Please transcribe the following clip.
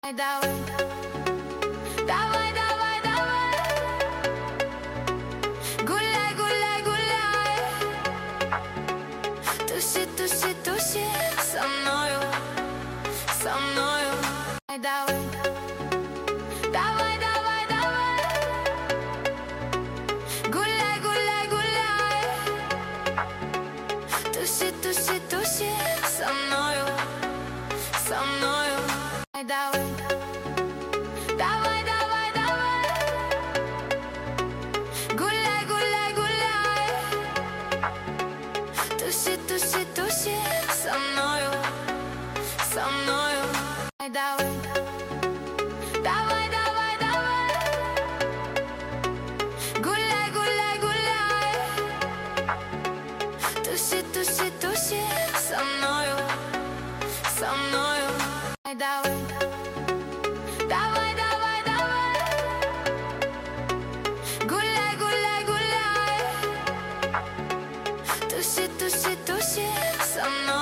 Давай, давай, давай, давай, гуляй, гуляй, гуляй, туси, туси, туси со мною, со мною. Давай, давай, давай, давай, гуляй, гуляй, гуляй, туси, туси, туси со мною, со мною. Давай, давай, давай, давай, гуляй, гуляй, гуляй, туси, туси, туси со мною, со мною. Давай, давай, давай, давай, гуляй, гуляй, гуляй, туси, туси, туси со мною, со мною. Давай, давай, давай, давай, гуляй, гуляй, гуляй, туси, туси, туси со мной.